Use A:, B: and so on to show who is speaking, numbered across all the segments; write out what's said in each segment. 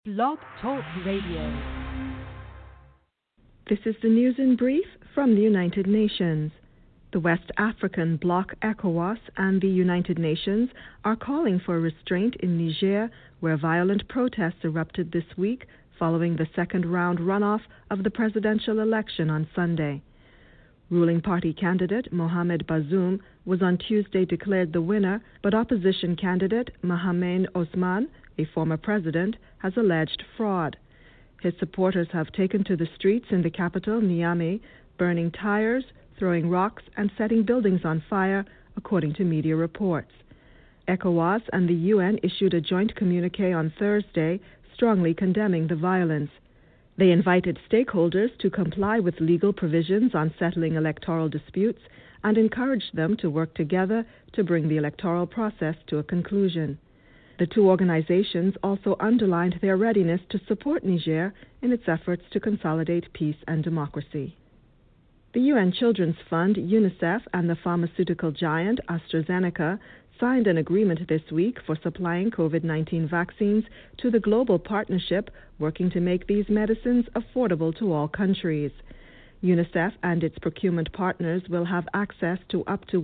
A: Blog Talk Radio.
B: This is the news in brief from the United Nations. The West African bloc ECOWAS and the United Nations are calling for restraint in Niger, where violent protests erupted this week following the second-round runoff of the presidential election on Sunday. Ruling party candidate Mohamed Bazoum was on Tuesday declared the winner, but opposition candidate Mahamadou Ousmane, a former president, has alleged fraud. His supporters have taken to the streets in the capital, Niamey, burning tires, throwing rocks, and setting buildings on fire, according to media reports. ECOWAS and the UN issued a joint communiqué on Thursday, strongly condemning the violence. They invited stakeholders to comply with legal provisions on settling electoral disputes and encouraged them to work together to bring the electoral process to a conclusion. The two organizations also underlined their readiness to support Niger in its efforts to consolidate peace and democracy. The UN Children's Fund, UNICEF, and the pharmaceutical giant AstraZeneca signed an agreement this week for supplying COVID-19 vaccines to the global partnership working to make these medicines affordable to all countries. UNICEF and its procurement partners will have access to up to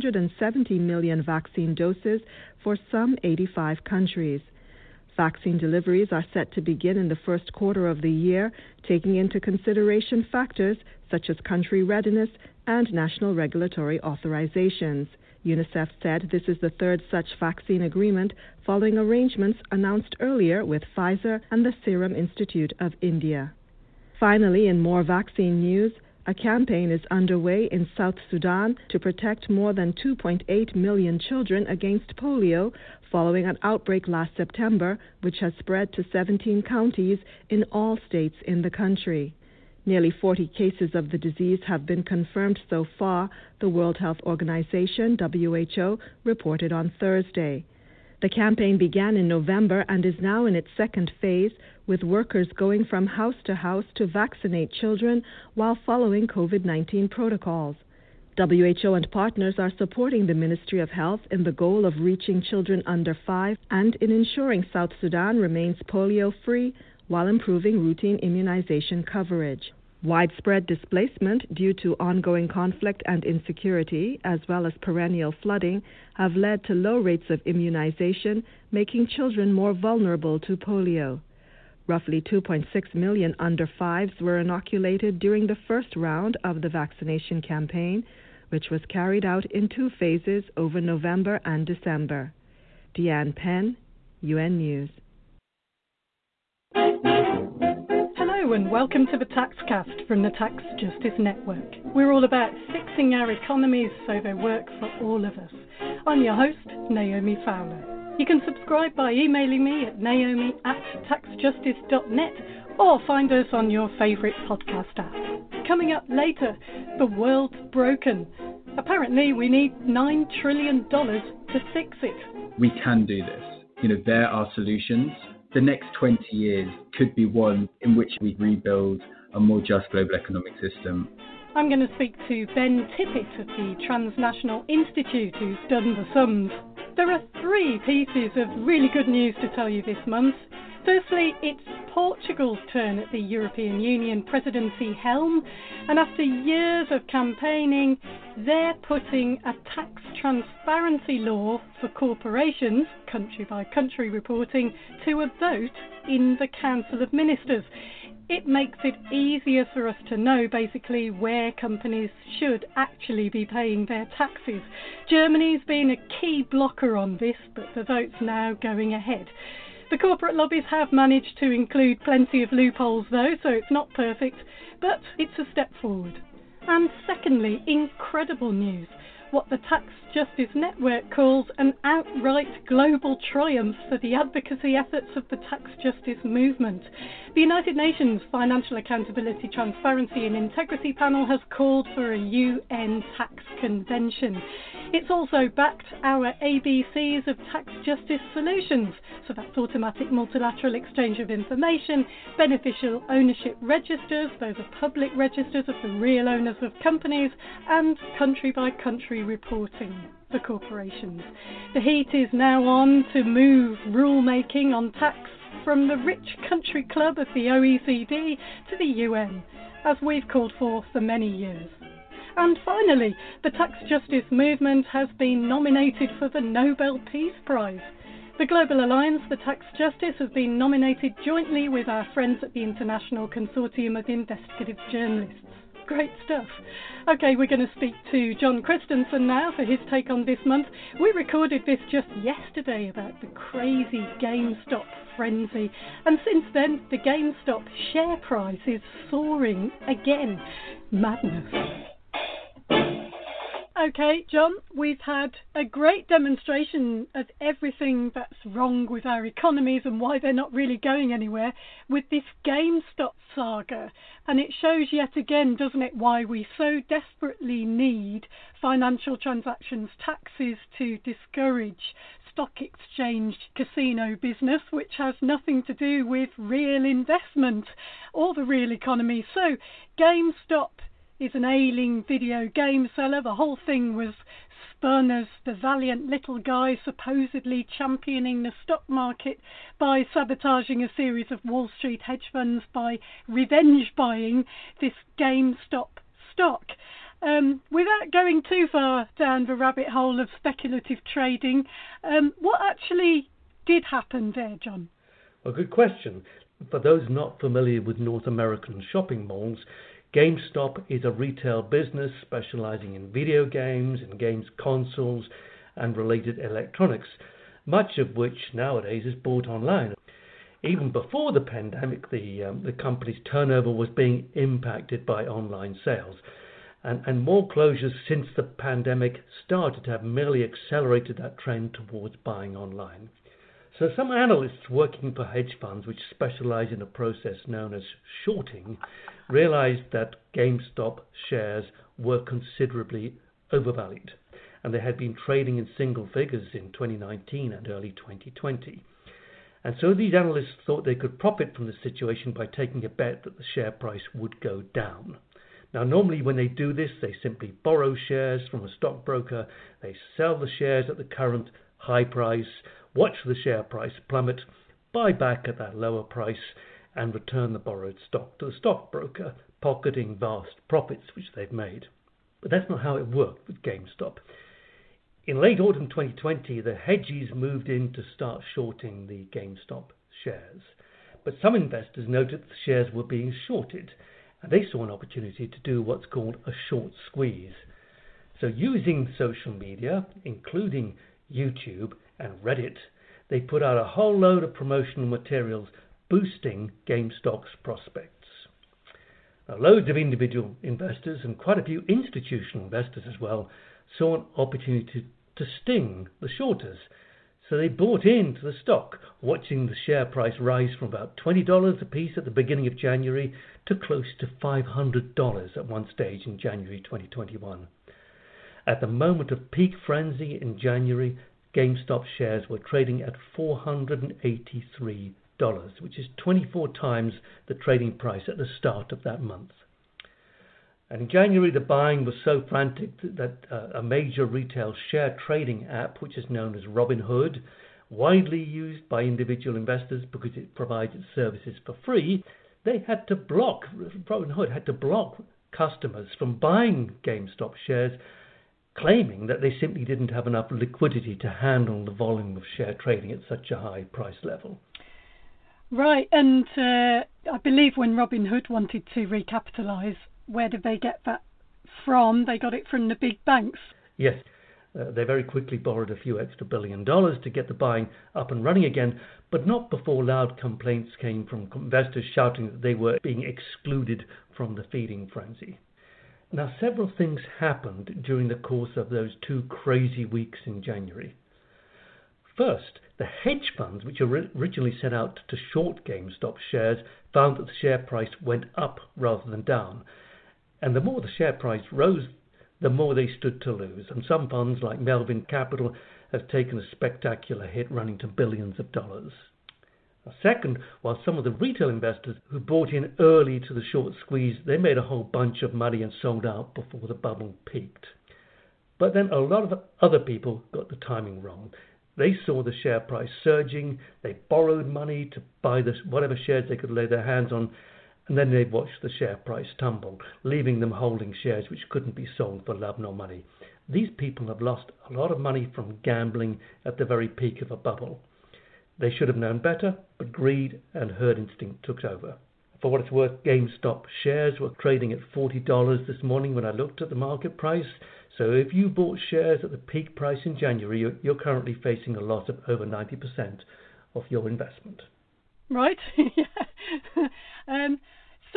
B: 170 million vaccine doses for some 85 countries. Vaccine deliveries are set to begin in the first quarter of the year, taking into consideration factors such as country readiness and national regulatory authorizations. UNICEF said this is the third such vaccine agreement following arrangements announced earlier with Pfizer and the Serum Institute of India. Finally, in more vaccine news, a campaign is underway in South Sudan to protect more than 2.8 million children against polio following an outbreak last September, which has spread to 17 counties in all states in the country. Nearly 40 cases of the disease have been confirmed so far, the World Health Organization, WHO, reported on Thursday. The campaign began in November and is now in its second phase, with workers going from house to house to vaccinate children while following COVID-19 protocols. WHO and partners are supporting the Ministry of Health in the goal of reaching children under 5 and in ensuring South Sudan remains polio-free while improving routine immunization coverage. Widespread displacement due to ongoing conflict and insecurity, as well as perennial flooding, have led to low rates of immunization, making children more vulnerable to polio. Roughly 2.6 million under 5s were inoculated during the first round of the vaccination campaign, which was carried out in 2 phases over November and December. Deanne Penn, UN News.
C: Hello and welcome to the TaxCast from the Tax Justice Network. We're all about fixing our economies so they work for all of us. I'm your host, Naomi Fowler. You can subscribe by emailing me at naomi@taxjustice.net or find us on your favourite podcast app. Coming up later, the world's broken. Apparently we need $9 trillion to fix it.
D: We can do this. There are solutions. The next 20 years could be one in which we rebuild a more just global economic system.
C: I'm going to speak to Ben Tippett of the Transnational Institute, who's done the sums. There are 3 pieces of really good news to tell you this month. Firstly, it's Portugal's turn at the European Union presidency helm, and after years of campaigning, they're putting a tax transparency law for corporations, country-by-country reporting, to a vote in the Council of Ministers. It makes it easier for us to know, basically, where companies should actually be paying their taxes. Germany's been a key blocker on this, but the vote's now going ahead. The corporate lobbies have managed to include plenty of loopholes though, so it's not perfect, but it's a step forward. And secondly, incredible news, what the Tax Justice Network calls an outright global triumph for the advocacy efforts of the tax justice movement. The United Nations Financial Accountability, Transparency and Integrity Panel has called for a UN tax convention. It's also backed our ABCs of tax justice solutions, so that's automatic multilateral exchange of information, beneficial ownership registers, those are public registers of the real owners of companies, and country-by-country reporting. for corporations. The heat is now on to move rule-making on tax from the rich country club of the OECD to the UN, as we've called for many years. And finally, the tax justice movement has been nominated for the Nobel Peace Prize. The Global Alliance for Tax Justice has been nominated jointly with our friends at the International Consortium of Investigative Journalists. Great stuff. OK, we're going to speak to John Christensen now for his take on this month. We recorded this just yesterday about the crazy GameStop frenzy. And since then, the GameStop share price is soaring again. Madness. OK, John, we've had a great demonstration of everything that's wrong with our economies and why they're not really going anywhere with this GameStop saga. And it shows yet again, doesn't it, why we so desperately need financial transactions taxes to discourage stock exchange casino business, which has nothing to do with real investment or the real economy. So GameStop is an ailing video game seller. The whole thing was spun as the valiant little guy supposedly championing the stock market by sabotaging a series of Wall Street hedge funds by revenge buying this GameStop stock. Without going too far down the rabbit hole of speculative trading, what actually did happen there, John?
E: A good question. For those not familiar with North American shopping malls, GameStop is a retail business specializing in video games and games consoles and related electronics, much of which nowadays is bought online. Even before the pandemic, the company's turnover was being impacted by online sales, and more closures since the pandemic started have merely accelerated that trend towards buying online. So some analysts working for hedge funds which specialize in a process known as shorting realized that GameStop shares were considerably overvalued, and they had been trading in single figures in 2019 and early 2020. And so these analysts thought they could profit from the situation by taking a bet that the share price would go down. Now, normally when they do this, they simply borrow shares from a stockbroker, they sell the shares at the current high price, watch the share price plummet, buy back at that lower price, and return the borrowed stock to the stockbroker, pocketing vast profits which they've made. But that's not how it worked with GameStop. In late autumn 2020, the hedgies moved in to start shorting the GameStop shares. But some investors noted the shares were being shorted, and they saw an opportunity to do what's called a short squeeze. So using social media, including YouTube and Reddit, they put out a whole load of promotional materials boosting GameStop's prospects. Now, loads of individual investors and quite a few institutional investors as well saw an opportunity to sting the shorters. So they bought into the stock, watching the share price rise from about $20 a piece at the beginning of January to close to $500 at one stage in January 2021. At the moment of peak frenzy in January, GameStop shares were trading at $483, which is 24 times the trading price at the start of that month. And in January, the buying was so frantic that a major retail share trading app, which is known as Robinhood, widely used by individual investors because it provides its services for free, Robinhood had to block customers from buying GameStop shares, claiming that they simply didn't have enough liquidity to handle the volume of share trading at such a high price level.
C: Right, and I believe when Robinhood wanted to recapitalise, where did they get that from? They got it from the big banks.
E: Yes, they very quickly borrowed a few extra $1 billion to get the buying up and running again, but not before loud complaints came from investors shouting that they were being excluded from the feeding frenzy. Now, several things happened during the course of those 2 crazy weeks in January. First, the hedge funds, which originally set out to short GameStop shares, found that the share price went up rather than down. And the more the share price rose, the more they stood to lose. And some funds, like Melvin Capital, have taken a spectacular hit, running to billions of dollars. Second, while some of the retail investors who bought in early to the short squeeze, they made a whole bunch of money and sold out before the bubble peaked. But then a lot of other people got the timing wrong. They saw the share price surging, they borrowed money to buy whatever shares they could lay their hands on, and then they watched the share price tumble, leaving them holding shares which couldn't be sold for love nor money. These people have lost a lot of money from gambling at the very peak of a bubble. They should have known better, but greed and herd instinct took over. For what it's worth, GameStop shares were trading at $40 this morning when I looked at the market price. So if you bought shares at the peak price in January, you're currently facing a loss of over 90% of your investment.
C: Right. So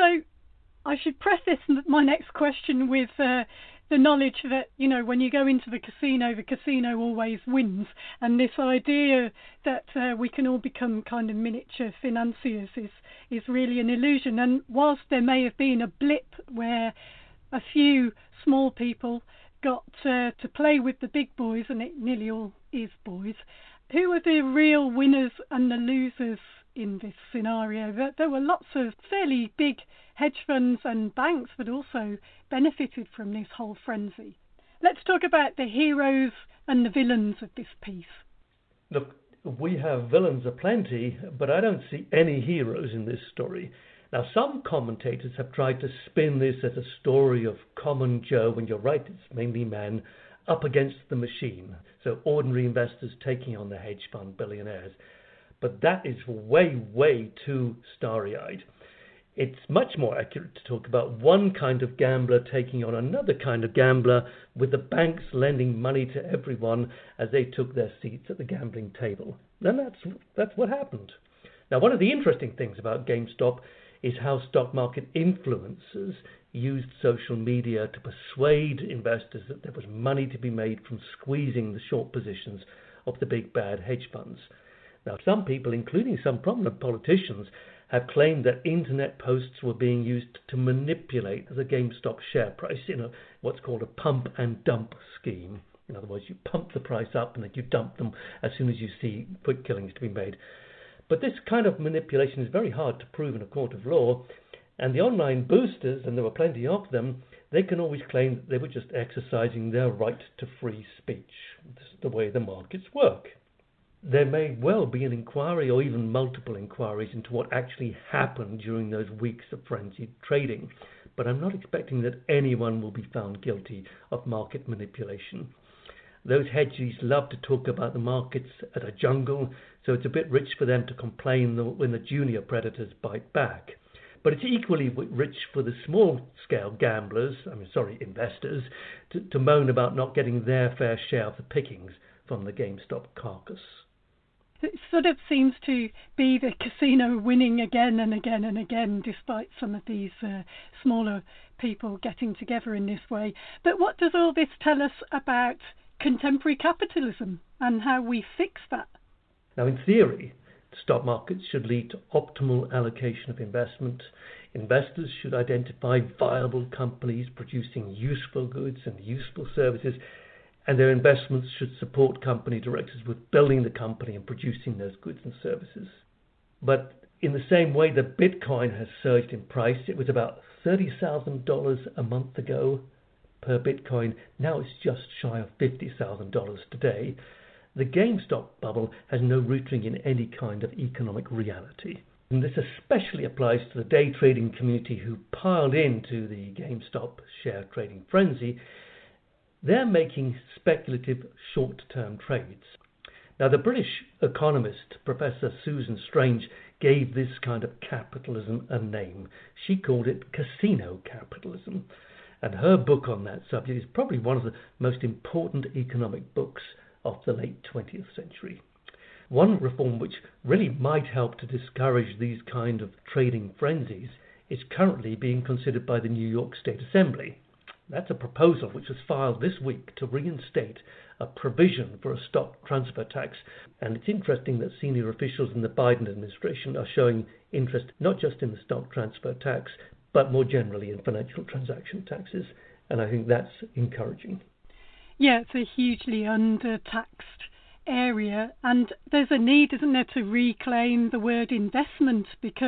C: I should preface my next question with the knowledge that, when you go into the casino always wins. And this idea that we can all become kind of miniature financiers is really an illusion. And whilst there may have been a blip where a few small people got to play with the big boys, and it nearly all is boys, who are the real winners and the losers in this scenario? There were lots of fairly big hedge funds and banks that also benefited from this whole frenzy. Let's talk about the heroes and the villains of this piece.
E: Look, we have villains aplenty, but I don't see any heroes in this story. Now, some commentators have tried to spin this as a story of common Joe, and you're right, it's mainly men, up against the machine. So ordinary investors taking on the hedge fund billionaires. But that is way, way too starry-eyed. It's much more accurate to talk about one kind of gambler taking on another kind of gambler, with the banks lending money to everyone as they took their seats at the gambling table. And that's what happened. Now, one of the interesting things about GameStop is how stock market influencers used social media to persuade investors that there was money to be made from squeezing the short positions of the big bad hedge funds. Now, some people, including some prominent politicians, have claimed that internet posts were being used to manipulate the GameStop share price in what's called a pump and dump scheme. In other words, you pump the price up and then you dump them as soon as you see quick killings to be made. But this kind of manipulation is very hard to prove in a court of law, and the online boosters, and there were plenty of them, they can always claim that they were just exercising their right to free speech. This is the way the markets work. There may well be an inquiry or even multiple inquiries into what actually happened during those weeks of frenzied trading, but I'm not expecting that anyone will be found guilty of market manipulation. Those hedgies love to talk about the markets as a jungle, so it's a bit rich for them to complain when the junior predators bite back. But it's equally rich for the small-scale investors, to moan about not getting their fair share of the pickings from the GameStop carcass.
C: It sort of seems to be the casino winning again and again and again, despite some of these smaller people getting together in this way. But what does all this tell us about contemporary capitalism and how we fix that?
E: Now, in theory, the stock markets should lead to optimal allocation of investment. Investors should identify viable companies producing useful goods and useful services, and their investments should support company directors with building the company and producing those goods and services. But in the same way that Bitcoin has surged in price, it was about $30,000 a month ago per Bitcoin. Now it's just shy of $50,000 today. The GameStop bubble has no rooting in any kind of economic reality. And this especially applies to the day trading community who piled into the GameStop share trading frenzy. They're making speculative short-term trades. Now, the British economist, Professor Susan Strange, gave this kind of capitalism a name. She called it casino capitalism. And her book on that subject is probably one of the most important economic books of the late 20th century. One reform which really might help to discourage these kind of trading frenzies is currently being considered by the New York State Assembly. That's a proposal which was filed this week to reinstate a provision for a stock transfer tax. And it's interesting that senior officials in the Biden administration are showing interest not just in the stock transfer tax, but more generally in financial transaction taxes. And I think that's encouraging.
C: Yeah, it's a hugely under-taxed area, and there's a need, isn't there, to reclaim the word investment, because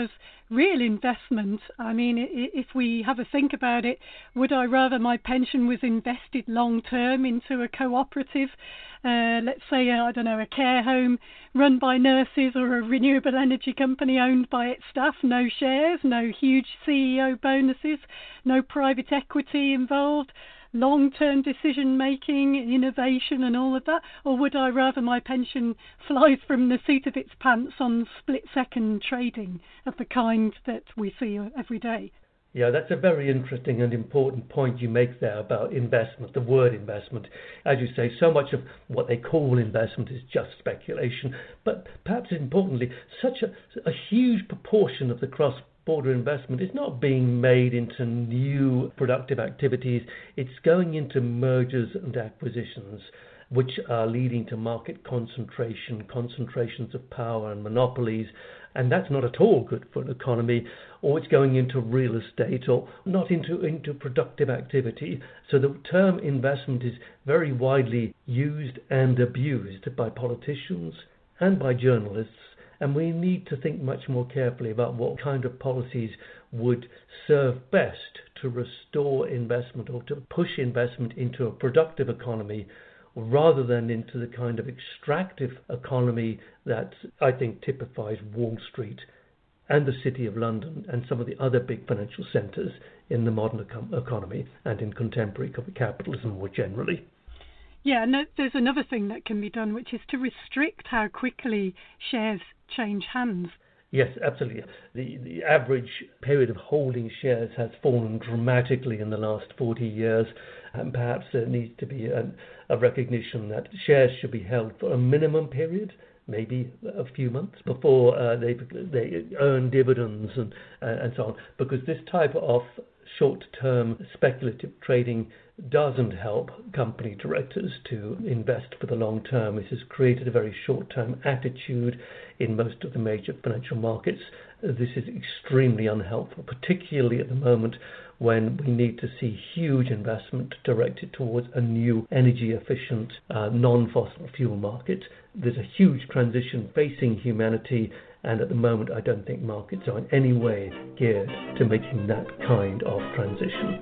C: real investment. I mean, if we have a think about it, would I rather my pension was invested long term into a cooperative, let's say, I don't know, a care home run by nurses, or a renewable energy company owned by its staff, no shares, no huge CEO bonuses, no private equity involved, long-term decision-making, innovation and all of that? Or would I rather my pension flies from the seat of its pants on split-second trading of the kind that we see every day?
E: Yeah, that's a very interesting and important point you make there about investment, the word investment. As you say, so much of what they call investment is just speculation. But perhaps importantly, such a huge proportion of the cross-border investment is not being made into new productive activities. It's going into mergers and acquisitions, which are leading to market concentrations of power and monopolies. And that's not at all good for an economy. Or it's going into real estate, or not into productive activity. So the term investment is very widely used and abused by politicians and by journalists. And we need to think much more carefully about what kind of policies would serve best to restore investment, or to push investment into a productive economy, rather than into the kind of extractive economy that I think typifies Wall Street and the City of London and some of the other big financial centres in the modern economy and in contemporary capitalism more generally.
C: Yeah, no, there's another thing that can be done, which is to restrict how quickly shares change hands.
E: Yes, absolutely. The average period of holding shares has fallen dramatically in the last 40 years, and perhaps there needs to be a recognition that shares should be held for a minimum period, maybe a few months, before they earn dividends and so on, because this type of short-term speculative trading doesn't help company directors to invest for the long term. This has created a very short-term attitude in most of the major financial markets. This is extremely unhelpful, particularly at the moment when we need to see huge investment directed towards a new energy-efficient, non-fossil fuel market. There's a huge transition facing humanity, and at the moment I don't think markets are in any way geared to making that kind of transition.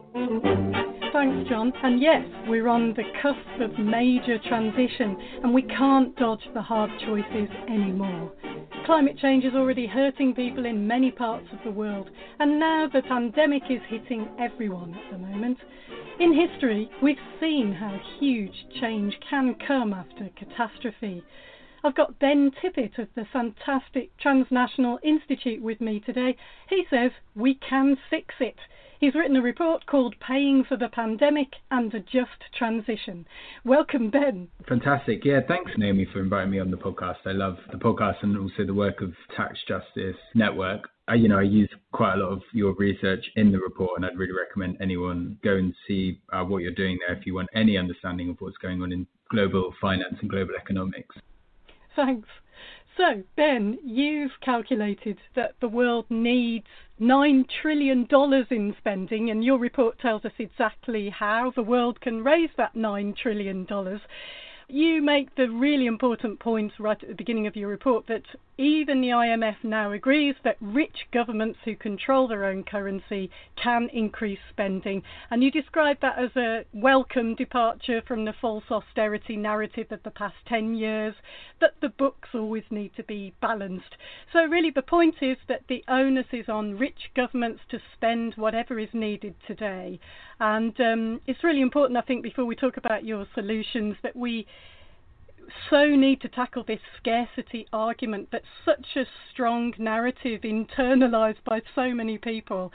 C: Thanks, John. And yes, we're on the cusp of major transition, and we can't dodge the hard choices anymore. Climate change is already hurting people in many parts of the world, and now the pandemic is hitting everyone at the moment. In history, we've seen how huge change can come after catastrophe. I've got Ben Tippett of the fantastic Transnational Institute with me today. He says we can fix it. He's written a report called Paying for the Pandemic and a Just Transition. Welcome, Ben.
D: Fantastic. Yeah, thanks, Naomi, for inviting me on the podcast. I love the podcast and also the work of Tax Justice Network. I use quite a lot of your research in the report, and I'd really recommend anyone go and see what you're doing there if you want any understanding of what's going on in global finance and global economics.
C: Thanks. So, Ben, you've calculated that the world needs $9 trillion in spending, and your report tells us exactly how the world can raise that $9 trillion. You make the really important point right at the beginning of your report that even the IMF now agrees that rich governments who control their own currency can increase spending. And you describe that as a welcome departure from the false austerity narrative of the past 10 years, that the books always need to be balanced. So really the point is that the onus is on rich governments to spend whatever is needed today. And it's really important, I think, before we talk about your solutions, that we so need to tackle this scarcity argument that's such a strong narrative internalized by so many people.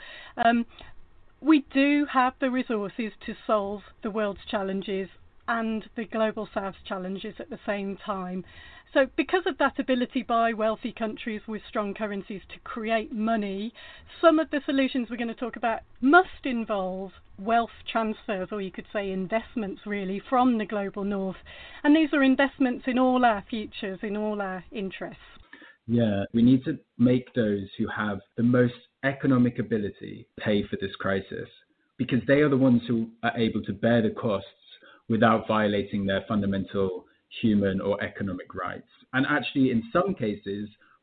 C: We do have the resources to solve the world's challenges and the global south's challenges at the same time. So because of that ability by wealthy countries with strong currencies to create money, some of the solutions we're going to talk about must involve wealth transfers, or you could say investments really, from the global north. And these are investments in all our futures, in all our interests.
D: Yeah, we need to make those who have the most economic ability pay for this crisis, because they are the ones who are able to bear the costs without violating their fundamental human or economic rights. And actually, in some cases,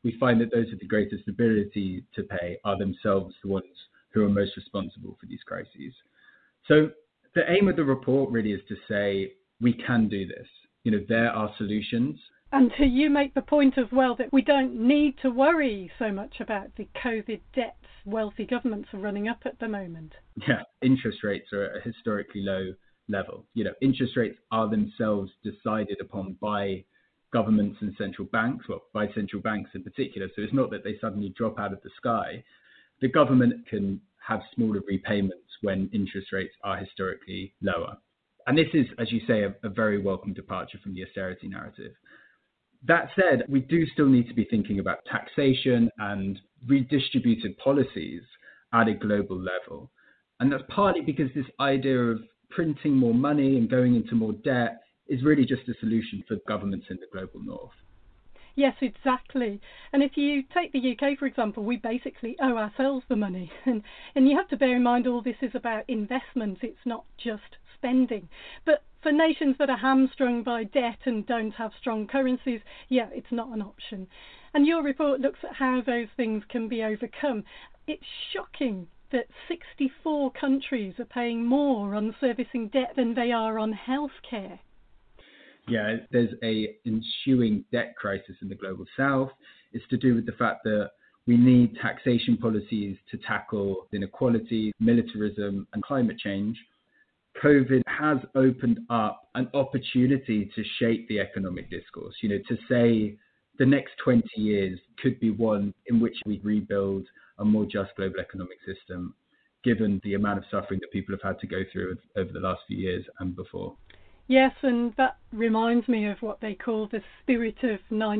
D: we find that those with the greatest ability to pay are themselves the ones who are most responsible for these crises. So the aim of the report really is to say, we can do this. There are solutions.
C: And you make the point as well that we don't need to worry so much about the COVID debts wealthy governments are running up at the moment.
D: Yeah, interest rates are at a historically low level. Interest rates are themselves decided upon by governments and central banks, well, by central banks in particular. So it's not that they suddenly drop out of the sky. The government can have smaller repayments when interest rates are historically lower. And this is, as you say, a very welcome departure from the austerity narrative. That said, we do still need to be thinking about taxation and redistributed policies at a global level. And that's partly because this idea of printing more money and going into more debt is really just a solution for governments in the global north.
C: Yes, exactly. And if you take the UK, for example, we basically owe ourselves the money. And you have to bear in mind all this is about investment. It's not just spending. But for nations that are hamstrung by debt and don't have strong currencies, yeah, it's not an option. And your report looks at how those things can be overcome. It's shocking that 64 countries are paying more on servicing debt than they are on healthcare.
D: Yeah, there's a ensuing debt crisis in the global south. It's to do with the fact that we need taxation policies to tackle inequality, militarism, and climate change. COVID has opened up an opportunity to shape the economic discourse, to say the next 20 years could be one in which we rebuild a more just global economic system, given the amount of suffering that people have had to go through over the last few years and before.
C: Yes, and that reminds me of what they call the spirit of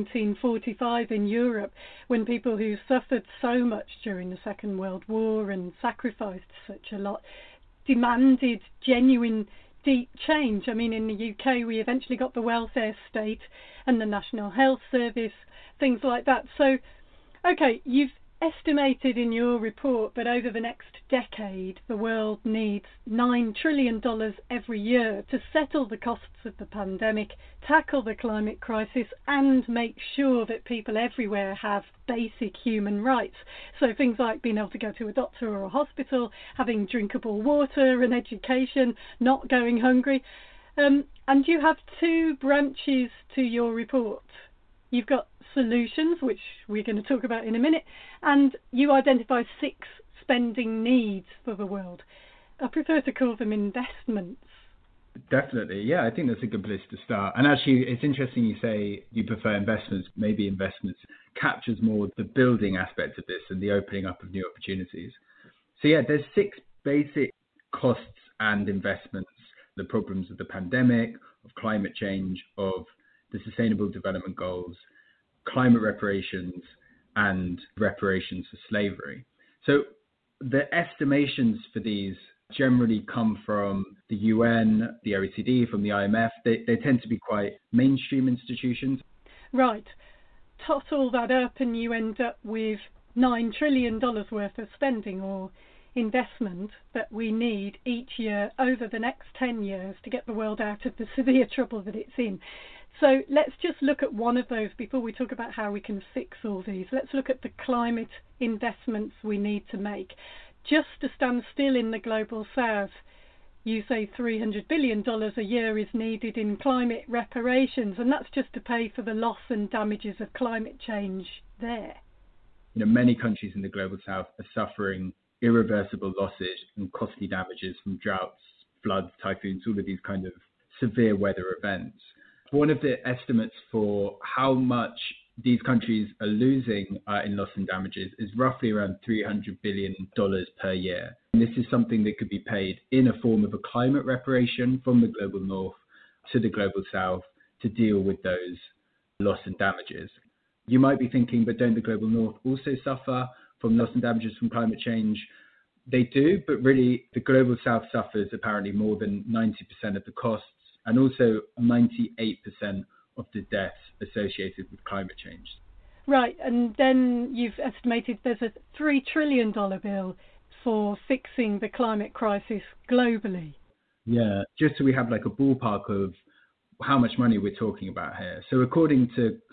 C: 1945 in Europe, when people who suffered so much during the Second World War and sacrificed such a lot demanded genuine, deep change. I mean, in the UK, we eventually got the welfare state and the National Health Service, things like that. So, okay, you've estimated in your report that over the next decade, the world needs $9 trillion every year to settle the costs of the pandemic, tackle the climate crisis, and make sure that people everywhere have basic human rights. So things like being able to go to a doctor or a hospital, having drinkable water and education, not going hungry. And you have two branches to your report. You've got solutions, which we're going to talk about in a minute, and you identify 6 spending needs for the world. I prefer to call them investments.
D: Definitely, yeah, I think that's a good place to start. And actually, it's interesting you say you prefer investments. Maybe investments captures more the building aspect of this and the opening up of new opportunities. So yeah, there's 6 basic costs and investments: the problems of the pandemic, of climate change, of the Sustainable Development Goals, climate reparations, and reparations for slavery. So the estimations for these generally come from the UN, the OECD, from the IMF. They tend to be quite mainstream institutions.
C: Right. Tot all that up and you end up with $9 trillion worth of spending or investment that we need each year over the next 10 years to get the world out of the severe trouble that it's in. So let's just look at one of those before we talk about how we can fix all these. Let's look at the climate investments we need to make. Just to stand still in the global south, you say $300 billion a year is needed in climate reparations, and that's just to pay for the loss and damages of climate change there.
D: Many countries in the global south are suffering irreversible losses and costly damages from droughts, floods, typhoons, all of these kind of severe weather events. One of the estimates for how much these countries are losing in loss and damages is roughly around $300 billion per year. And this is something that could be paid in a form of a climate reparation from the global north to the global south to deal with those loss and damages. You might be thinking, but don't the global north also suffer from loss and damages from climate change? They do, but really the global south suffers apparently more than 90% of the costs and also 98% of the deaths associated with climate change.
C: Right, and then you've estimated there's a $3 trillion bill for fixing the climate crisis globally.
D: Yeah, just so we have like a ballpark of how much money we're talking about here. So according to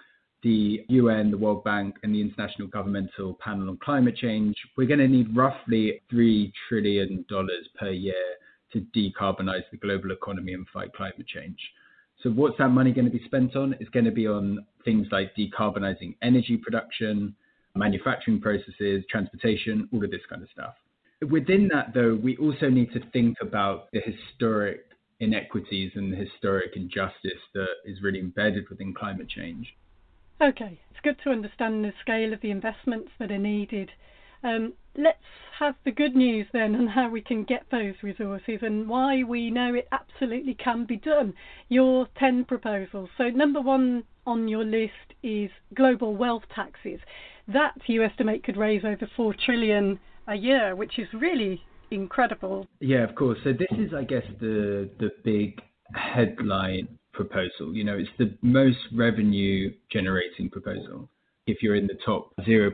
D: the UN, the World Bank, and the International Governmental Panel on Climate Change, we're going to need roughly $3 trillion per year to decarbonize the global economy and fight climate change. So what's that money going to be spent on? It's going to be on things like decarbonizing energy production, manufacturing processes, transportation, all of this kind of stuff. Within that, though, we also need to think about the historic inequities and the historic injustice that is really embedded within climate change.
C: Okay, it's good to understand the scale of the investments that are needed. Let's have the good news then on how we can get those resources and why we know it absolutely can be done. Your 10 proposals. So number 1 on your list is global wealth taxes. That you estimate could raise over $4 trillion a year, which is really incredible.
D: Yeah, of course. So this is, I guess, the big headline proposal. You know, it's the most revenue generating proposal. If you're in the top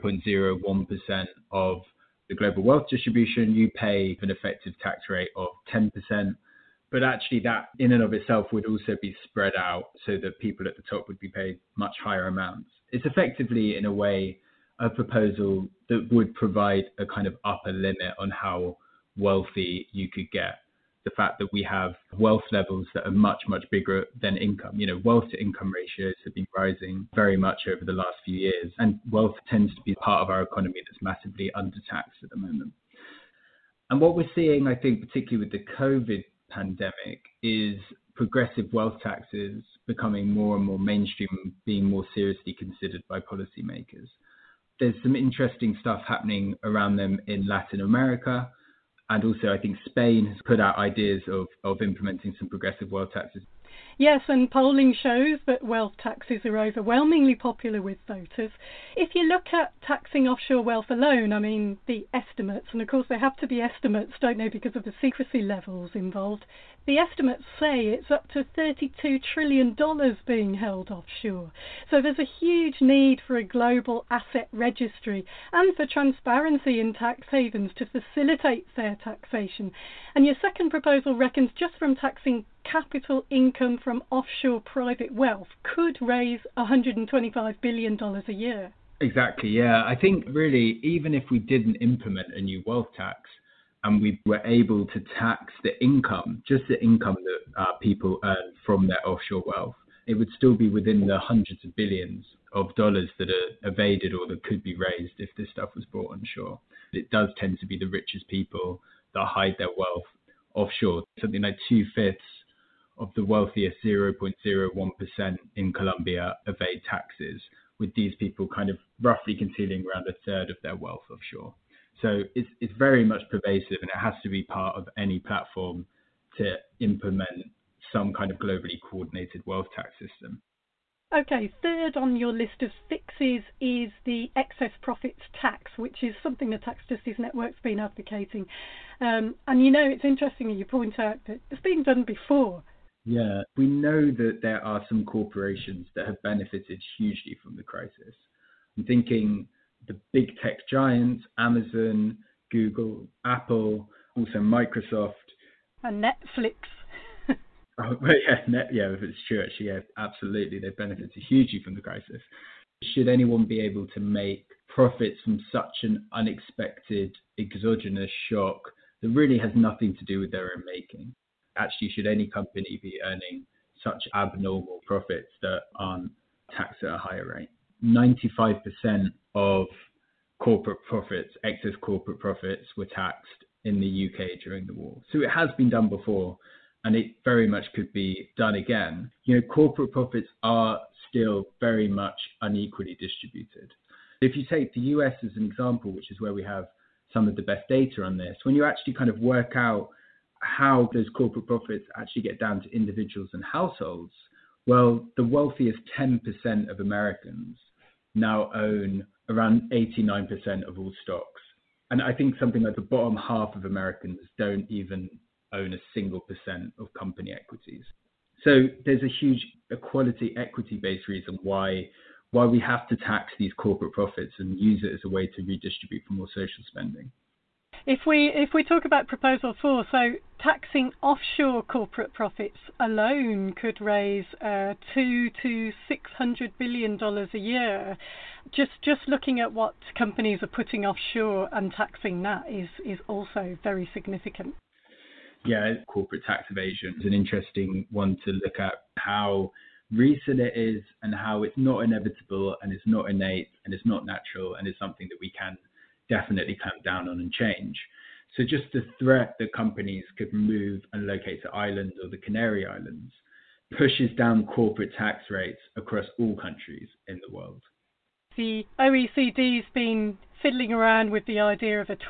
D: 0.01% of the global wealth distribution, you pay an effective tax rate of 10%. But actually that in and of itself would also be spread out so that people at the top would be paid much higher amounts. It's effectively, in a way, a proposal that would provide a kind of upper limit on how wealthy you could get. The fact that we have wealth levels that are much, much bigger than income. You know, wealth to income ratios have been rising very much over the last few years, and wealth tends to be part of our economy that's massively undertaxed at the moment. And what we're seeing, I think, particularly with the COVID pandemic, is progressive wealth taxes becoming more and more mainstream, being more seriously considered by policymakers. There's some interesting stuff happening around them in Latin America. And also, I think Spain has put out ideas of implementing some progressive wealth taxes.
C: Yes, and polling shows that wealth taxes are overwhelmingly popular with voters. If you look at taxing offshore wealth alone, I mean, the estimates, and of course they have to be estimates, don't they, because of the secrecy levels involved. The estimates say it's up to $32 trillion being held offshore. So there's a huge need for a global asset registry and for transparency in tax havens to facilitate fair taxation. And your second proposal reckons just from taxing capital income from offshore private wealth could raise $125 billion a year.
D: Exactly, yeah. I think really, even if we didn't implement a new wealth tax and we were able to tax the income, just the income that people earn from their offshore wealth, it would still be within the hundreds of billions of dollars that are evaded or that could be raised if this stuff was brought onshore. It does tend to be the richest people that hide their wealth offshore. Something like 2/5 of the wealthiest 0.01% in Colombia evade taxes, with these people kind of roughly concealing around 1/3 of their wealth offshore. So it's very much pervasive, and it has to be part of any platform to implement some kind of globally coordinated wealth tax system.
C: Okay, third on your list of fixes is the excess profits tax, which is something the Tax Justice Network's been advocating. And you know, it's interesting that you point out that it's been done before.
D: Yeah, we know that there are some corporations that have benefited hugely from the crisis. I'm thinking the big tech giants, Amazon, Google, Apple, also Microsoft.
C: And Netflix.
D: Oh, yeah, if it's true, actually, yeah, absolutely. They've benefited hugely from the crisis. Should anyone be able to make profits from such an unexpected exogenous shock that really has nothing to do with their own making? Actually, should any company be earning such abnormal profits that aren't taxed at a higher rate? 95% of corporate profits, excess corporate profits, were taxed in the UK during the war. So it has been done before, and it very much could be done again. You know, corporate profits are still very much unequally distributed. If you take the US as an example, which is where we have some of the best data on this, when you actually kind of work out how those corporate profits actually get down to individuals and households, well, the wealthiest 10% of Americans now own around 89% of all stocks. And I think something like the bottom half of Americans don't even own a single % of company equities. So there's a huge equality, equity-based reason why we have to tax these corporate profits and use it as a way to redistribute for more social spending.
C: If we talk about Proposal 4, so taxing offshore corporate profits alone could raise $200 to $600 billion a year. Just looking at what companies are putting offshore and taxing that is also very significant.
D: Yeah, corporate tax evasion is an interesting one to look at, how recent it is and how it's not inevitable and it's not innate and it's not natural and it's something that we can definitely clamp down on and change. So just the threat that companies could move and locate to Ireland or the Canary Islands pushes down corporate tax rates across all countries in the world.
C: The OECD's been fiddling around with the idea of a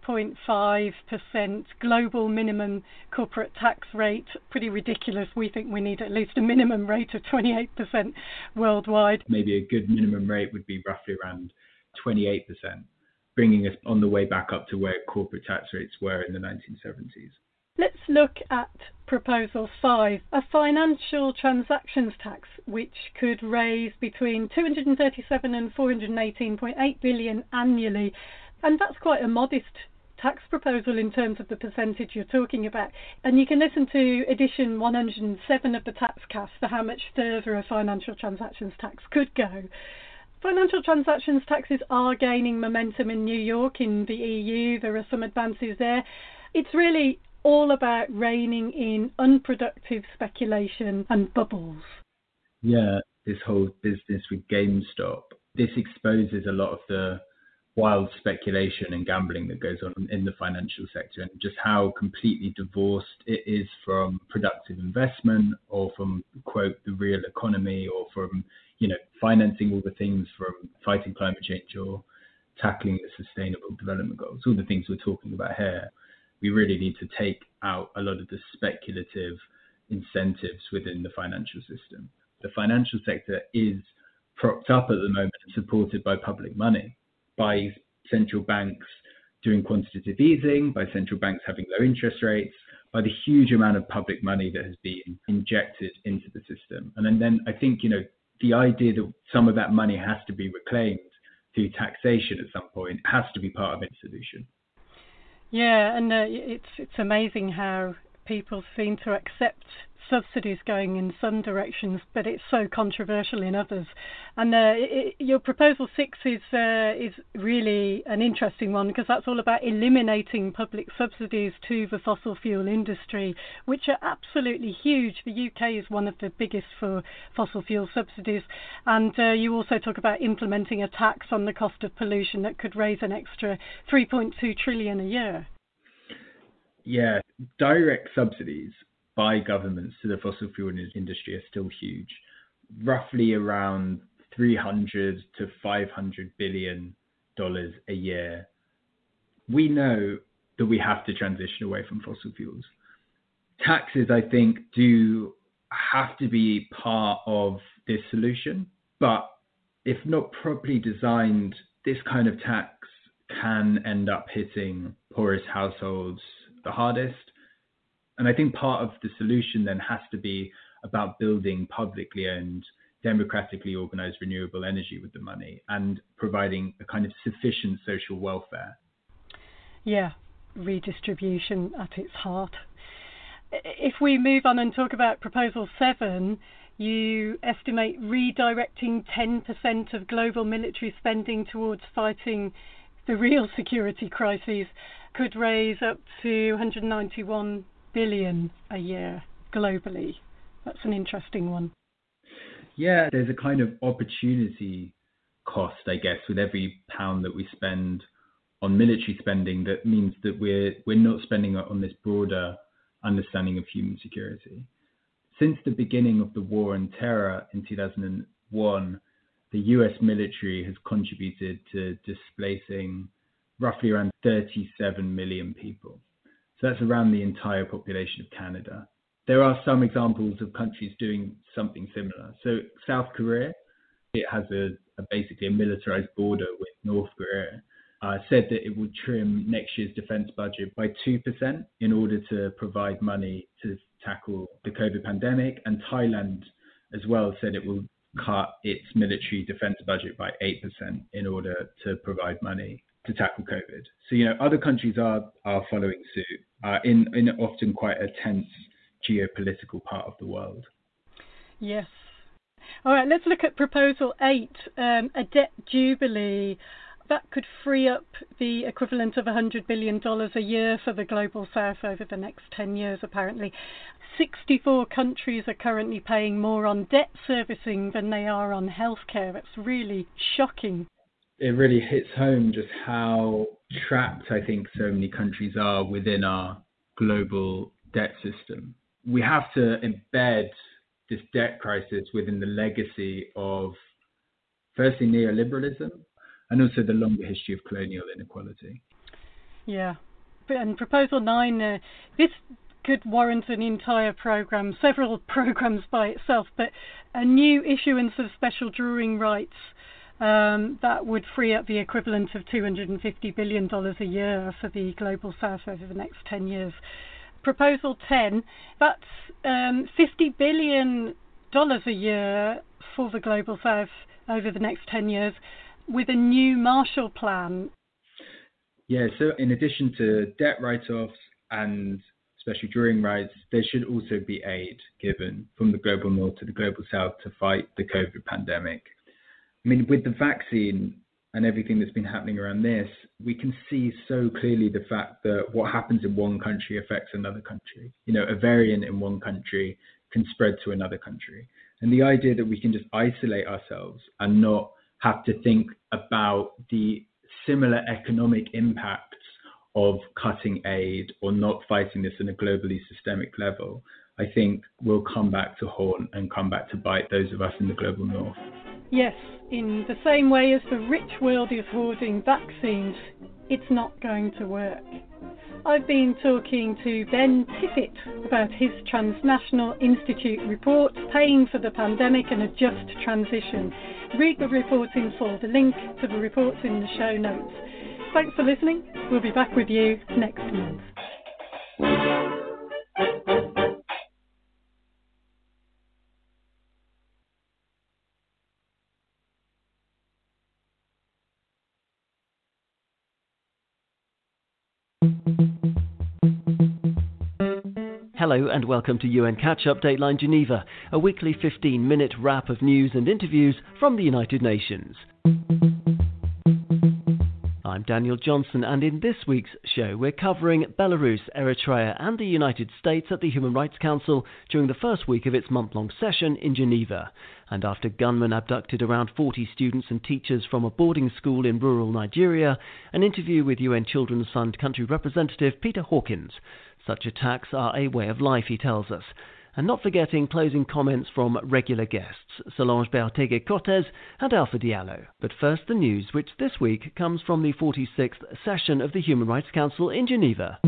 C: 12.5% global minimum corporate tax rate. Pretty ridiculous. We think we need at least a minimum rate of 28% worldwide.
D: Maybe a good minimum rate would be roughly around 28%. Bringing us on the way back up to where corporate tax rates were in the 1970s.
C: Let's look at Proposal 5, a financial transactions tax, which could raise between 237 and 418.8 billion annually. And that's quite a modest tax proposal in terms of the percentage you're talking about. And you can listen to edition 107 of the Taxcast for how much further a financial transactions tax could go. Financial transactions taxes are gaining momentum in New York, in the EU. There are some advances there. It's really all about reining in unproductive speculation and bubbles.
D: Yeah, this whole business with GameStop, this exposes a lot of the wild speculation and gambling that goes on in the financial sector, and just how completely divorced it is from productive investment or from, quote, the real economy, or from, financing all the things from fighting climate change or tackling the sustainable development goals, all the things we're talking about here. We really need to take out a lot of the speculative incentives within the financial system. The financial sector is propped up at the moment and supported by public money, by central banks doing quantitative easing, by central banks having low interest rates, by the huge amount of public money that has been injected into the system. And then I think, the idea that some of that money has to be reclaimed through taxation at some point has to be part of its solution.
C: Yeah, and it's amazing how people seem to accept subsidies going in some directions, but it's so controversial in others. And your Proposal 6 is really an interesting one, because that's all about eliminating public subsidies to the fossil fuel industry, which are absolutely huge. The UK is one of the biggest for fossil fuel subsidies. And you also talk about implementing a tax on the cost of pollution that could raise an extra 3.2 trillion a year.
D: Yeah, direct subsidies by governments to the fossil fuel industry are still huge, roughly around $300 to $500 billion a year. We know that we have to transition away from fossil fuels. Taxes, I think, do have to be part of this solution, but if not properly designed, this kind of tax can end up hitting poorest households the hardest. And I think part of the solution then has to be about building publicly owned, democratically organized renewable energy with the money and providing a kind of sufficient social welfare. Yeah,
C: redistribution at its heart. If we move on and talk about Proposal 7, you estimate redirecting 10% of global military spending towards fighting the real security crises could raise up to 191 billion a year globally. That's an interesting one.
D: Yeah, there's a kind of opportunity cost, I guess, with every pound that we spend on military spending. That means that we're not spending it on this broader understanding of human security. Since the beginning of the war on terror in 2001, the US military has contributed to displacing roughly around 37 million people. So that's around the entire population of Canada. There are some examples of countries doing something similar. So South Korea, it has basically a militarized border with North Korea, said that it would trim next year's defense budget by 2% in order to provide money to tackle the COVID pandemic. And Thailand as well said it will cut its military defense budget by 8% in order to provide money to tackle COVID. So, other countries are following suit in often quite a tense geopolitical part of the world.
C: Yes. All right, let's look at Proposal 8, a debt jubilee. That could free up the equivalent of $100 billion a year for the Global South over the next 10 years, apparently. 64 countries are currently paying more on debt servicing than they are on healthcare. That's really shocking.
D: It really hits home just how trapped I think so many countries are within our global debt system. We have to embed this debt crisis within the legacy of, firstly, neoliberalism, and also the longer history of colonial inequality.
C: Yeah. And Proposal 9, this could warrant an entire programme, several programmes by itself, but a new issuance of special drawing rights that would free up the equivalent of $250 billion a year for the Global South over the next 10 years. Proposal 10, that's $50 billion a year for the Global South over the next 10 years with a new Marshall Plan.
D: Yeah, so in addition to debt write-offs and special drawing rights, there should also be aid given from the Global North to the Global South to fight the COVID pandemic. I mean, with the vaccine and everything that's been happening around this, we can see so clearly the fact that what happens in one country affects another country. A variant in one country can spread to another country. And the idea that we can just isolate ourselves and not have to think about the similar economic impacts of cutting aid or not fighting this on a globally systemic level, I think will come back to haunt and come back to bite those of us in the global north.
C: Yes, in the same way as the rich world is hoarding vaccines, it's not going to work. I've been talking to Ben Tippett about his Transnational Institute report, Paying for the Pandemic and a Just Transition. Read the report in full. The link to the report's in the show notes. Thanks for listening. We'll be back with you next month.
F: Hello and welcome to UN Catch-Up Dateline Geneva, a weekly 15-minute wrap of news and interviews from the United Nations. I'm Daniel Johnson, and in this week's show we're covering Belarus, Eritrea and the United States at the Human Rights Council during the first week of its month-long session in Geneva. And after gunmen abducted around 40 students and teachers from a boarding school in rural Nigeria, an interview with UN Children's Fund country representative Peter Hawkins. Such attacks are a way of life, he tells us. And not forgetting closing comments from regular guests, Solange Bertege-Cortez and Alpha Diallo. But first the news, which this week comes from the 46th session of the Human Rights Council in Geneva.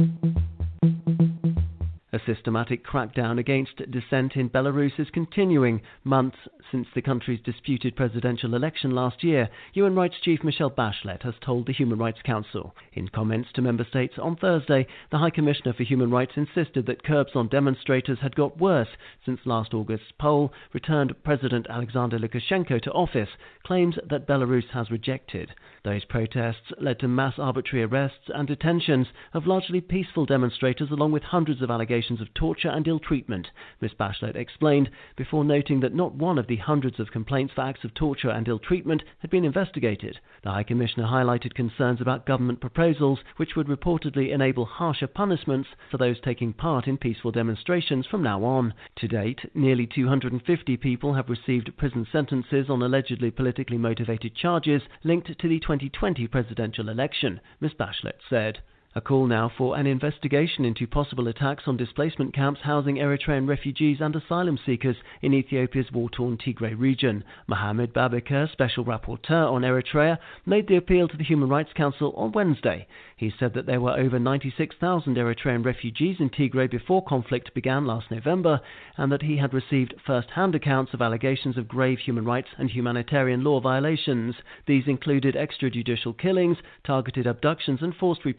F: A systematic crackdown against dissent in Belarus is continuing, months since the country's disputed presidential election last year, UN Rights Chief Michelle Bachelet has told the Human Rights Council. In comments to member states on Thursday, the High Commissioner for Human Rights insisted that curbs on demonstrators had got worse since last August's poll returned President Alexander Lukashenko to office, claims that Belarus has rejected. Those protests led to mass arbitrary arrests and detentions of largely peaceful demonstrators, along with hundreds of allegations of torture and ill treatment, Ms. Bachelet explained, before noting that not one of the hundreds of complaints for acts of torture and ill treatment had been investigated. The High Commissioner highlighted concerns about government proposals which would reportedly enable harsher punishments for those taking part in peaceful demonstrations from now on. To date, nearly 250 people have received prison sentences on allegedly politically motivated charges linked to the 2020 presidential election, Ms. Bachelet said. A call now for an investigation into possible attacks on displacement camps housing Eritrean refugees and asylum seekers in Ethiopia's war-torn Tigray region. Mohamed Babakar, Special Rapporteur on Eritrea, made the appeal to the Human Rights Council on Wednesday. He said that there were over 96,000 Eritrean refugees in Tigray before conflict began last November, and that he had received first-hand accounts of allegations of grave human rights and humanitarian law violations. These included extrajudicial killings, targeted abductions and forced repatriation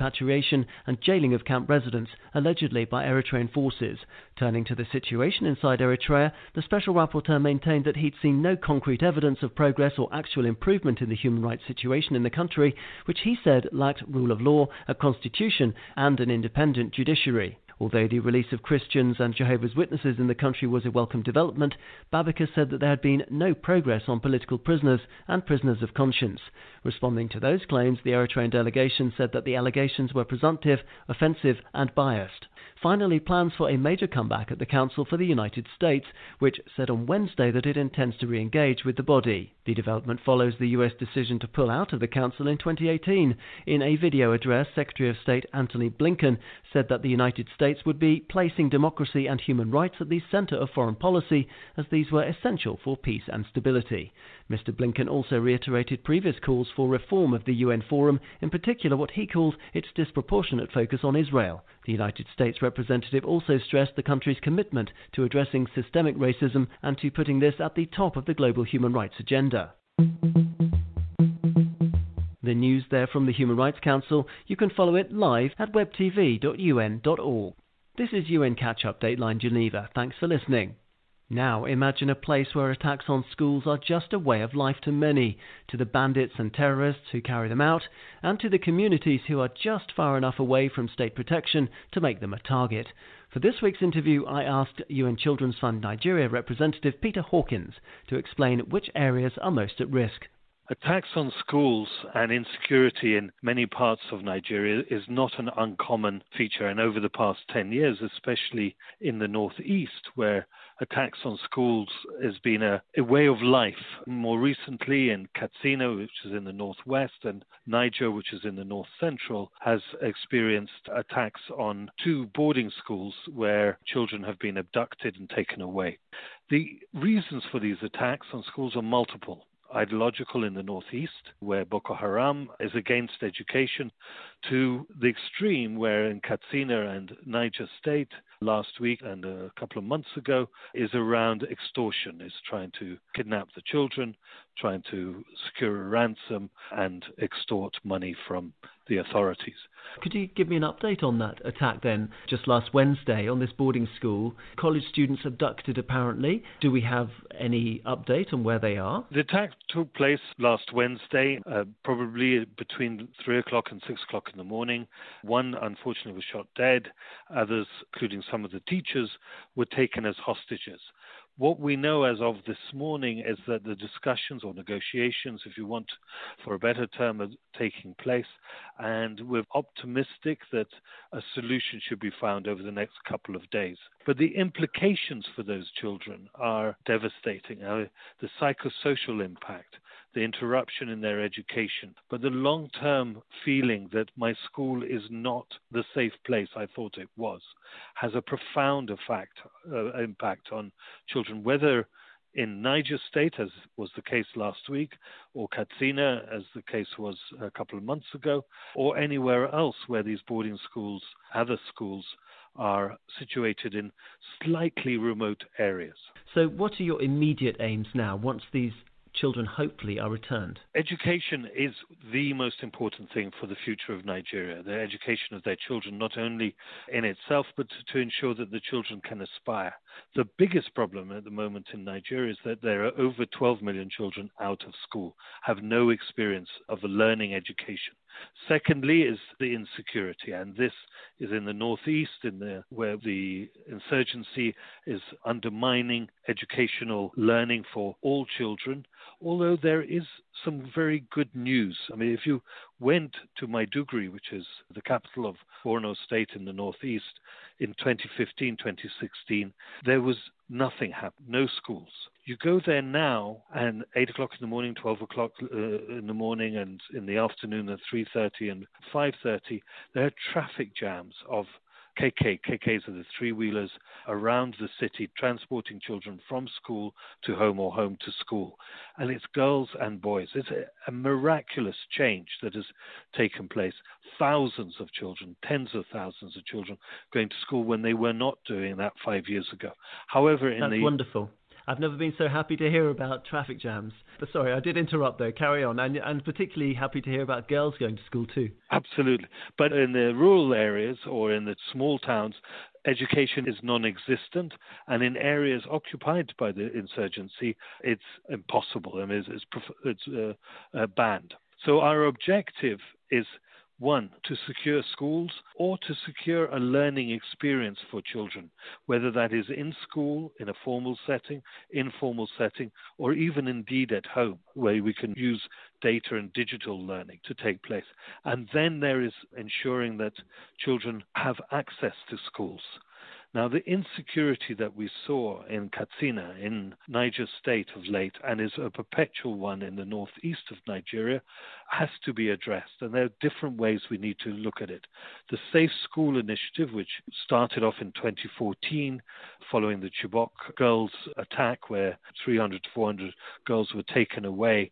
F: evacuation and jailing of camp residents, allegedly by Eritrean forces. Turning to the situation inside Eritrea, the Special Rapporteur maintained that he'd seen no concrete evidence of progress or actual improvement in the human rights situation in the country, which he said lacked rule of law, a constitution and an independent judiciary. Although the release of Christians and Jehovah's Witnesses in the country was a welcome development, Babacar said that there had been no progress on political prisoners and prisoners of conscience. Responding to those claims, the Eritrean delegation said that the allegations were presumptive, offensive and biased. Finally, plans for a major comeback at the Council for the United States, which said on Wednesday that it intends to re-engage with the body. The development follows the US decision to pull out of the Council in 2018. In a video address, Secretary of State Antony Blinken said that the United States would be placing democracy and human rights at the center of foreign policy, as these were essential for peace and stability. Mr. Blinken also reiterated previous calls for reform of the UN Forum, in particular what he called its disproportionate focus on Israel. The United States representative also stressed the country's commitment to addressing systemic racism and to putting this at the top of the global human rights agenda. The news there from the Human Rights Council. You can follow it live at webtv.un.org. This is UN Catch-Up Dateline Geneva. Thanks for listening. Now imagine a place where attacks on schools are just a way of life to many, to the bandits and terrorists who carry them out, and to the communities who are just far enough away from state protection to make them a target. For this week's interview, I asked UN Children's Fund Nigeria representative Peter Hawkins to explain which areas are most at risk.
G: Attacks on schools and insecurity in many parts of Nigeria is not an uncommon feature, and over the past 10 years, especially in the northeast, where attacks on schools has been a way of life. More recently in Katsina, which is in the northwest, and Niger, which is in the north central, has experienced attacks on 2 boarding schools where children have been abducted and taken away. The reasons for these attacks on schools are multiple. Ideological in the northeast, where Boko Haram is against education, to the extreme where in Katsina and Niger State last week and a couple of months ago is around extortion, is trying to kidnap the children, trying to secure a ransom and extort money from the authorities.
F: Could you give me an update on that attack then? Just last Wednesday on this boarding school, college students abducted apparently. Do we have any update on where they are?
G: The attack took place last Wednesday, probably between 3 o'clock and 6 o'clock in the morning. One, unfortunately, was shot dead. Others, including some of the teachers, were taken as hostages. What we know as of this morning is that the discussions or negotiations, if you want for a better term, are taking place, and we're optimistic that a solution should be found over the next couple of days. But the implications for those children are devastating. The psychosocial impact, the interruption in their education, but the long-term feeling that my school is not the safe place I thought it was, has a profound impact on children, whether in Niger State, as was the case last week, or Katsina, as the case was a couple of months ago, or anywhere else where these boarding schools, other schools, are situated in slightly remote areas.
F: So what are your immediate aims now, once these children hopefully are returned?
G: Education is the most important thing for the future of Nigeria, the education of their children, not only in itself, but to ensure that the children can aspire. The biggest problem at the moment in Nigeria is that there are over 12 million children out of school, have no experience of a learning education. Secondly is the insecurity, and this is in the northeast, where the insurgency is undermining educational learning for all children, although there is some very good news. I mean, if you went to Maiduguri, which is the capital of Borno State in the northeast, in 2015, 2016, there was nothing happened, no schools. You go there now, and 8 o'clock in the morning, 12 o'clock in the morning, and in the afternoon at 3:30 and 5:30, there are traffic jams of KKs are the three-wheelers around the city, transporting children from school to home or home to school. And it's girls and boys. It's a miraculous change that has taken place. Thousands of children, tens of thousands of children going to school when they were not doing that 5 years ago. However,
F: That's wonderful. I've never been so happy to hear about traffic jams. But sorry, I did interrupt though. Carry on. And particularly happy to hear about girls going to school too.
G: Absolutely. But in the rural areas or in the small towns, education is non-existent, and in areas occupied by the insurgency, it's impossible. I mean, it's banned. So our objective is, one, to secure schools or to secure a learning experience for children, whether that is in school, in a formal setting, informal setting, or even indeed at home, where we can use data and digital learning to take place. And then there is ensuring that children have access to schools. Now, the insecurity that we saw in Katsina, in Niger State of late, and is a perpetual one in the northeast of Nigeria, has to be addressed. And there are different ways we need to look at it. The Safe School Initiative, which started off in 2014, following the Chibok girls' attack, where 300 to 400 girls were taken away,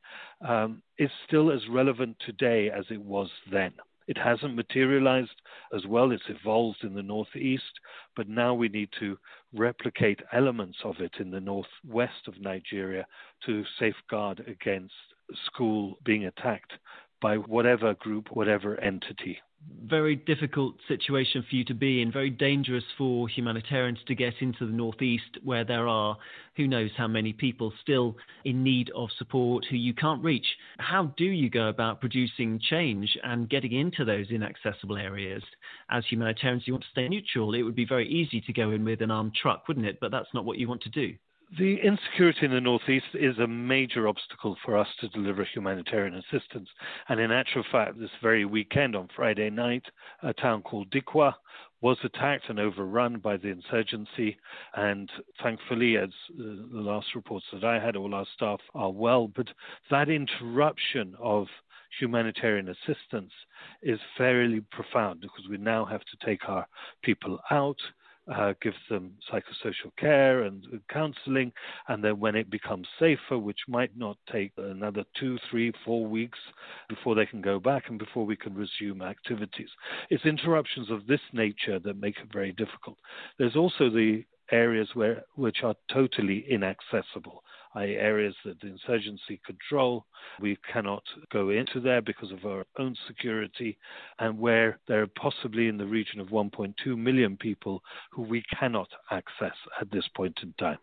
G: is still as relevant today as it was then. It hasn't materialized as well. It's evolved in the northeast, but now we need to replicate elements of it in the northwest of Nigeria to safeguard against school being attacked by whatever group, whatever entity.
F: Very difficult situation for you to be in, very dangerous for humanitarians to get into the northeast, where there are who knows how many people still in need of support who you can't reach. How do you go about producing change and getting into those inaccessible areas? As humanitarians, you want to stay neutral. It would be very easy to go in with an armed truck, wouldn't it? But that's not what you want to do.
G: The insecurity in the northeast is a major obstacle for us to deliver humanitarian assistance. And in actual fact, this very weekend on Friday night, a town called Dikwa was attacked and overrun by the insurgency. And thankfully, as the last reports that I had, all our staff are well. But that interruption of humanitarian assistance is fairly profound, because we now have to take our people out, give them psychosocial care and counseling, and then when it becomes safer, which might not take another 2, 3, 4 weeks before they can go back and before we can resume activities. It's interruptions of this nature that make it very difficult. There's also the areas which are totally inaccessible, i.e. areas that the insurgency control. We cannot go into there because of our own security, and where there are possibly in the region of 1.2 million people who we cannot access at this point in time.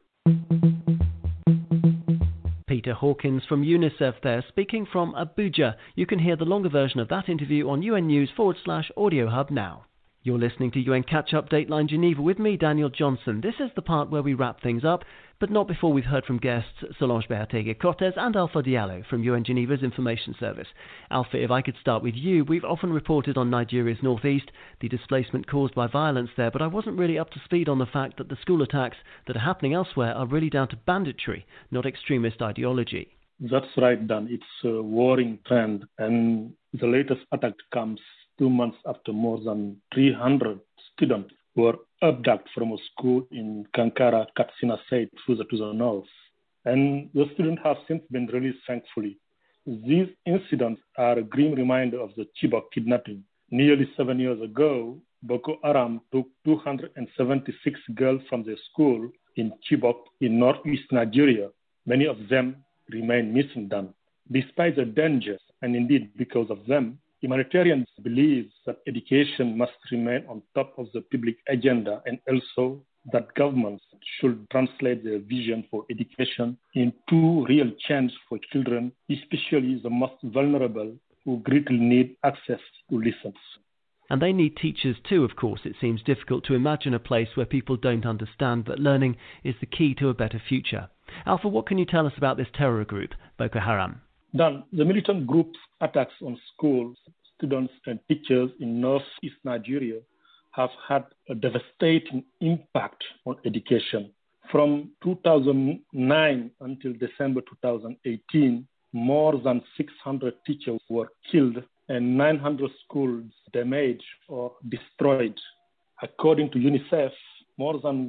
F: Peter Hawkins from UNICEF there, speaking from Abuja. You can hear the longer version of that interview on UN News/Audio Hub now. You're listening to UN Catch-Up Dateline Geneva with me, Daniel Johnson. This is the part where we wrap things up, but not before we've heard from guests Solange Beatege-Cortez and Alpha Diallo from UN Geneva's Information Service. Alpha, if I could start with you, we've often reported on Nigeria's northeast, the displacement caused by violence there, but I wasn't really up to speed on the fact that the school attacks that are happening elsewhere are really down to banditry, not extremist ideology.
H: That's right, Dan. It's a worrying trend, and the latest attack comes 2 months after more than 300 students were abducted from a school in Kankara, Katsina State, to the north. And the students have since been released, thankfully. These incidents are a grim reminder of the Chibok kidnapping. Nearly 7 years ago, Boko Haram took 276 girls from their school in Chibok in northeast Nigeria. Many of them remain missing, Dan. Despite the dangers, and indeed because of them, humanitarians believe that education must remain on top of the public agenda, and also that governments should translate their vision for education into real change for children, especially the most vulnerable who greatly need access to lessons.
F: And they need teachers too, of course. It seems difficult to imagine a place where people don't understand that learning is the key to a better future. Alpha, what can you tell us about this terror group, Boko Haram?
H: Dan, the militant group's attacks on schools, students and teachers in northeast Nigeria have had a devastating impact on education. From 2009 until December 2018, more than 600 teachers were killed and 900 schools damaged or destroyed. According to UNICEF, more than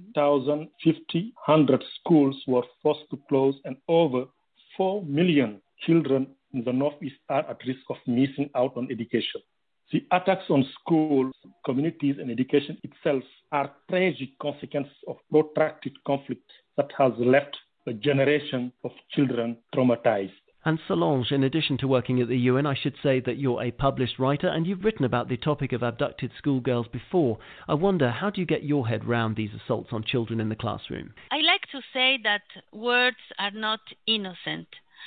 H: 1,500 schools were forced to close, and over 4 million children in the Northeast are at risk of missing out on education. The attacks on schools, communities, and education itself are tragic consequences of protracted conflict that has left a generation of children traumatized.
F: And Solange, in addition to working at the UN, I should say that you're a published writer and you've written about the topic of abducted schoolgirls before. I wonder, how do you get your head round these assaults on children in the classroom?
I: I like to say that words are not innocent.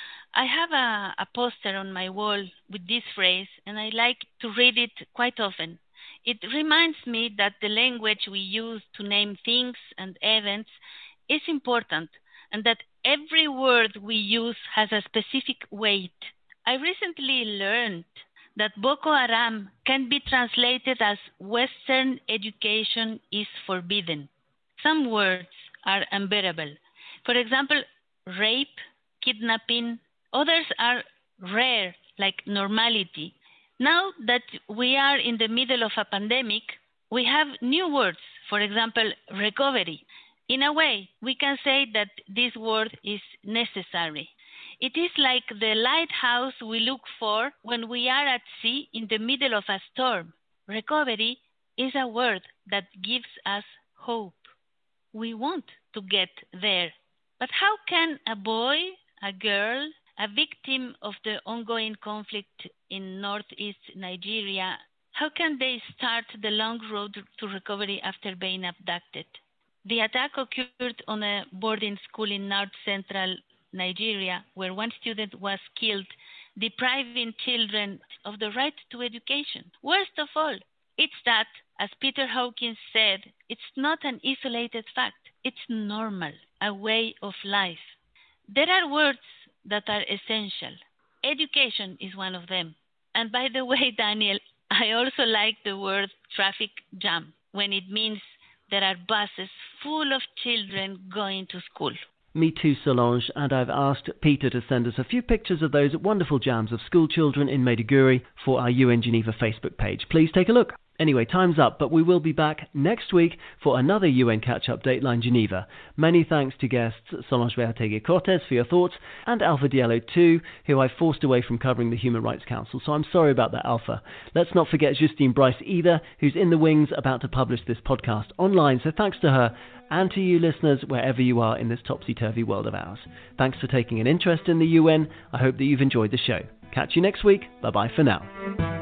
I: I have a poster on my wall with this phrase, and I like to read it quite often. It reminds me that the language we use to name things and events is important, and that every word we use has a specific weight. I recently learned that Boko Haram can be translated as Western education is forbidden. Some words are unbearable. For example, rape, kidnapping. Others are rare, like normality. Now that we are in the middle of a pandemic, we have new words. For example, recovery. In a way, we can say that this word is necessary. It is like the lighthouse we look for when we are at sea in the middle of a storm. Recovery is a word that gives us hope. We want to get there. But how can a boy, a girl, a victim of the ongoing conflict in northeast Nigeria, how can they start the long road to recovery after being abducted? The attack occurred on a boarding school in north-central Nigeria, where one student was killed, depriving children of the right to education. Worst of all, it's that, as Peter Hawkins said, it's not an isolated fact. It's normal, a way of life. There are words that are essential. Education is one of them. And by the way, Daniel, I also like the word traffic jam when it means there are buses full of children going to school.
F: Me too, Solange, and I've asked Peter to send us a few pictures of those wonderful jams of school children in Maiduguri for our UN Geneva Facebook page. Please take a look. Anyway, time's up, but we will be back next week for another UN Catch-Up Dateline Geneva. Many thanks to guests Solange Beategui-Cortez for your thoughts, and Alpha Diallo too, who I forced away from covering the Human Rights Council, so I'm sorry about that, Alpha. Let's not forget Justine Bryce either, who's in the wings about to publish this podcast online, so thanks to her, and to you listeners wherever you are in this topsy-turvy world of ours. Thanks for taking an interest in the UN. I hope that you've enjoyed the show. Catch you next week. Bye-bye for now.